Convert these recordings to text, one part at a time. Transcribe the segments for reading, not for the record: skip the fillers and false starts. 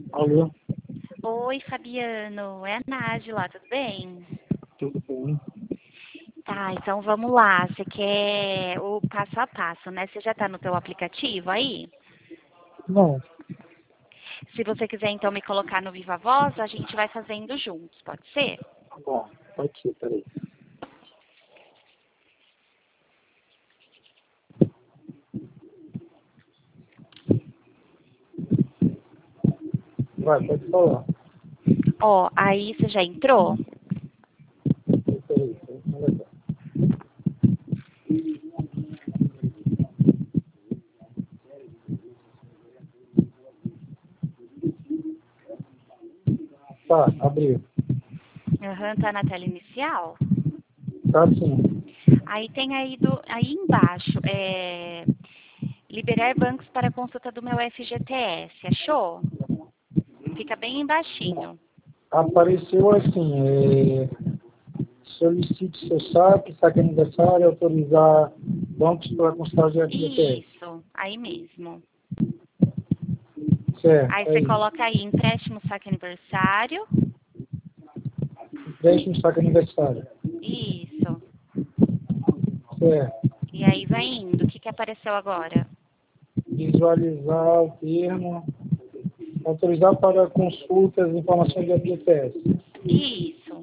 Alô, Oi, Fabiano. É a Nájila, tudo bem? tudo bem? Tá, então vamos lá. Você quer o passo a passo, né? Você já tá no teu aplicativo aí? Não, Se você quiser, então, me colocar no Viva Voz, a gente vai fazendo juntos, pode ser? tá bom, pode ser, peraí. Vai, pode falar. Ó, aí você já entrou? Peraí, olha só. Tá, abriu. Aham, tá na tela inicial? Tá sim. Aí tem aí embaixo, liberar bancos para consulta do meu FGTS, achou? Fica bem embaixinho. Apareceu assim, solicite seu saque aniversário, autorizar bancos para consultar de FGTS. Isso, aí mesmo. Aí Certo, você aí. coloca aí, empréstimo saque aniversário. Empréstimo saque aniversário. Isso. Certo. E aí vai indo. O que apareceu agora? Visualizar o termo. Autorizar para consultas e informações de FGTS. Isso.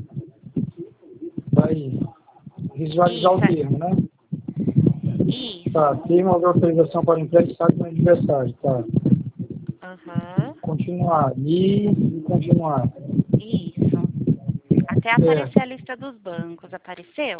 Tá aí. Visualizar o termo, né? Tá, Isso. termo de autorização para empréstimo saque no aniversário. Tá. Aham. Continuar. E continuar. Isso. Até Certo. aparecer a lista dos bancos. Apareceu?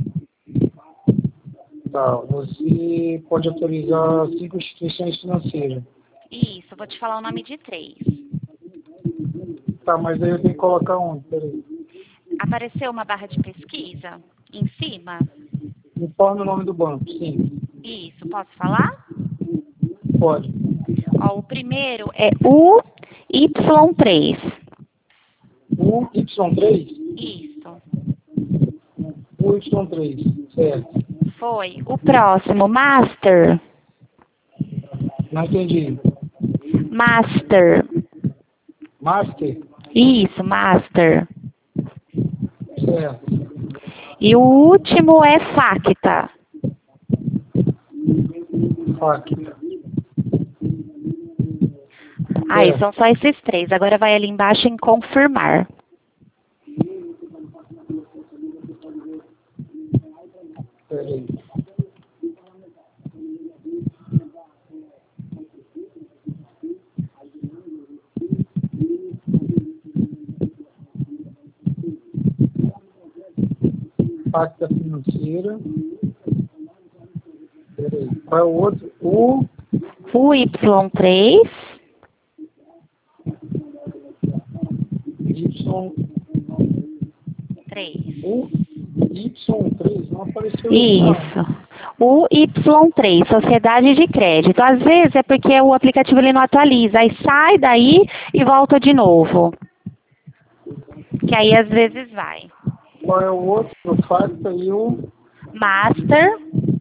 Tá. Você pode autorizar 5 instituições financeiras. Isso. Vou te falar o nome de 3. Tá, mas aí eu tenho que colocar onde? Peraí. Apareceu uma barra de pesquisa em cima? Informe o nome do banco. Sim. Isso. Posso falar? Pode. Ó, o primeiro é UY3. O Y3? Isso. O Y3. Certo. Foi. O próximo, Master. Não entendi. Master. Master? Isso, Master. Certo. E o último é Facta. FAC. Aí, são só esses 3. Agora vai ali embaixo em confirmar. Peraí. Pacta financeira. Peraí. Qual é o outro? O UY3. Y. 3. O Y3. Não apareceu isso, não. Isso. O Y3, Sociedade de Crédito. Às vezes é porque o aplicativo ele não atualiza. Aí sai daí e volta de novo. Que aí às vezes vai. Qual é o outro? O Facta e o Master.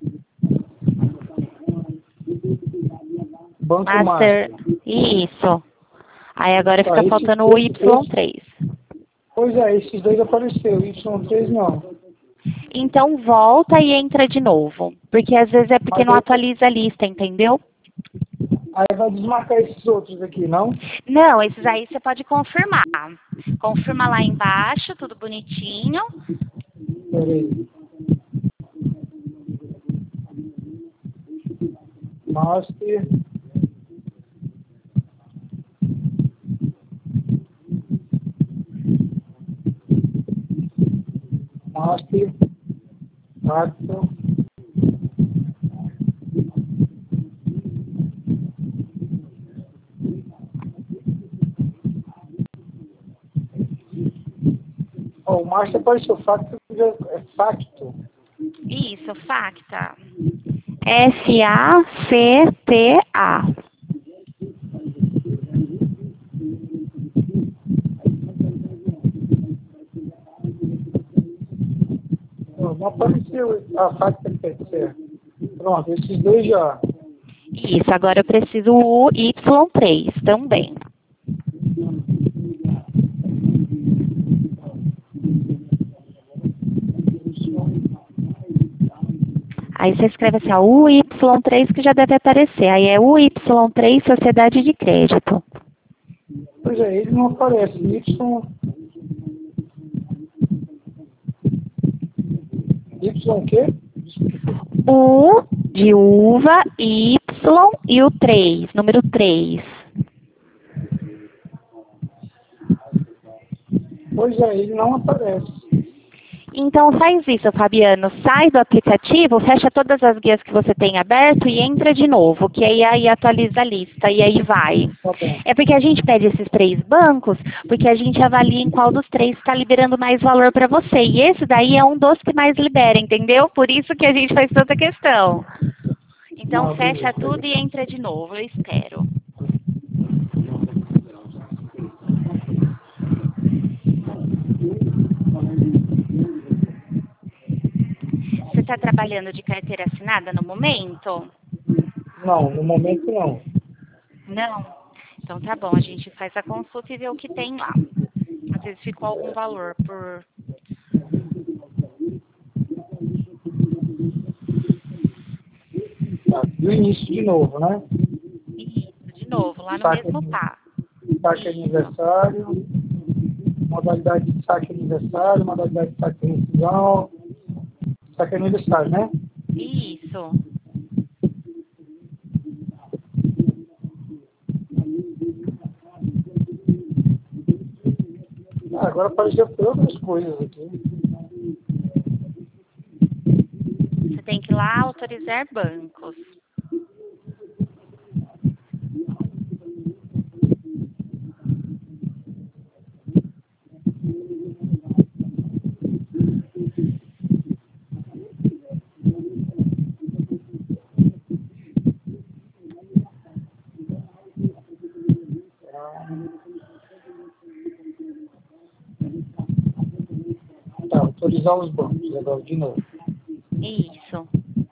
Banco Master. Isso. Aí agora Tá, fica faltando o Y3. pois é, esses dois apareceram. O Y3 não. Então volta e entra de novo. Porque às vezes é porque Mas não aí, atualiza a lista, entendeu? aí vai desmarcar esses outros aqui, não? Não, esses aí você pode confirmar. Confirma lá embaixo, tudo bonitinho. Peraí. Master. Master. Facta. Ó, o Master apareceu. Facta é Facto. Isso, Facta. Facta. Não apareceu a Facta certo. Pronto, esses dois já. Isso, agora eu preciso o Y3 também. Aí você escreve assim, ó, UY3 que já deve aparecer. Aí é UY3 Sociedade de Crédito. Pois é, ele não aparece. Y o quê? U de uva, Y e o 3, número 3. Pois é, ele não aparece. Então faz isso, Fabiano. Sai do aplicativo, fecha todas as guias que você tem aberto e entra de novo, que aí atualiza a lista e aí vai. Tá bom. É porque a gente pede esses 3 bancos, porque a gente avalia em qual dos 3 está liberando mais valor para você. E esse daí é um dos que mais libera, entendeu? Por isso que a gente faz tanta questão. Então Não, fecha beleza. tudo e entra de novo, eu espero. Você está trabalhando de carteira assinada no momento? Não, no momento não. Não? Então tá bom, a gente faz a consulta e vê o que tem lá. Às vezes ficou algum valor por... Tá, do início de novo, né? Isso, de novo, lá no Saque, mesmo pá. saque aniversário, modalidade de saque aniversário, modalidade de saque rescisão, saque aniversário, né? Isso. Ah, agora apareceu outras coisas aqui. Você tem que ir lá autorizar bancos. Tá, autorizar os bancos, agora de novo. Isso.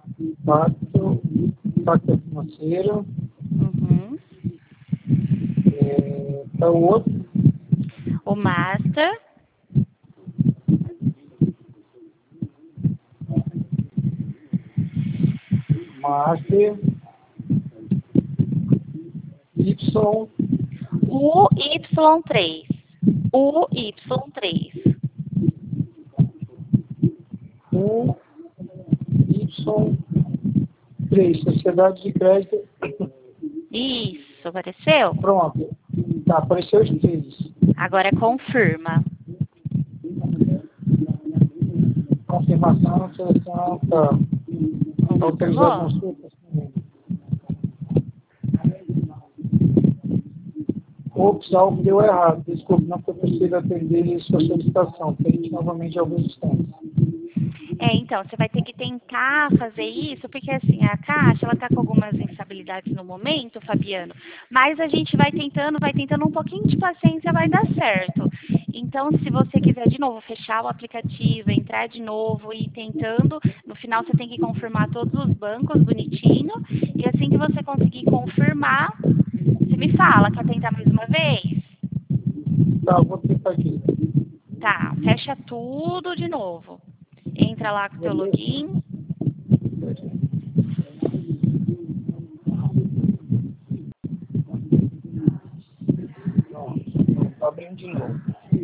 Pacto financeiro, Uhum. tá o outro, O master. master, Y, O Y3. O Y3. U, Y3, Sociedade de Crédito. Isso, apareceu? Pronto. Tá, apareceu os 3. Agora confirma. Confirmação, seleção, tá. Autorizar Confirmou? consultas. Ops, algo deu errado. Desculpe, não foi possível atender sua solicitação. Tente novamente alguns instantes. Então, você vai ter que tentar fazer isso, porque assim, a Caixa, ela tá com algumas instabilidades no momento, Fabiano, mas a gente vai tentando um pouquinho de paciência, vai dar certo. Então, se você quiser de novo fechar o aplicativo, entrar de novo e ir tentando, no final você tem que confirmar todos os bancos bonitinho, e assim que você conseguir confirmar, você me fala, quer tentar mais uma vez? Tá, vou tentar aqui. Tá, fecha tudo de novo. Entra lá com o teu login. Pronto, tá abrindo de novo.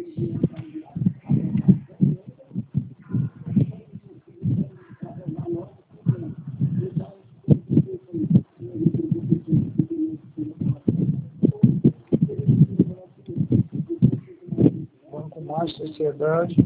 Banco Mais, Sociedade.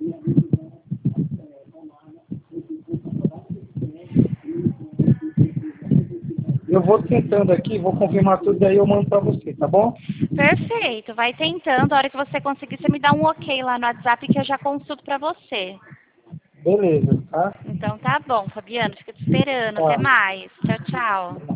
Eu vou tentando aqui, vou confirmar tudo, daí eu mando para você, tá bom? Perfeito, vai tentando. A hora que você conseguir, você me dá um ok lá no WhatsApp que eu já consulto pra você. Beleza, tá? Então tá bom, Fabiano, fica te esperando. Tá. Até mais. Tchau, tchau.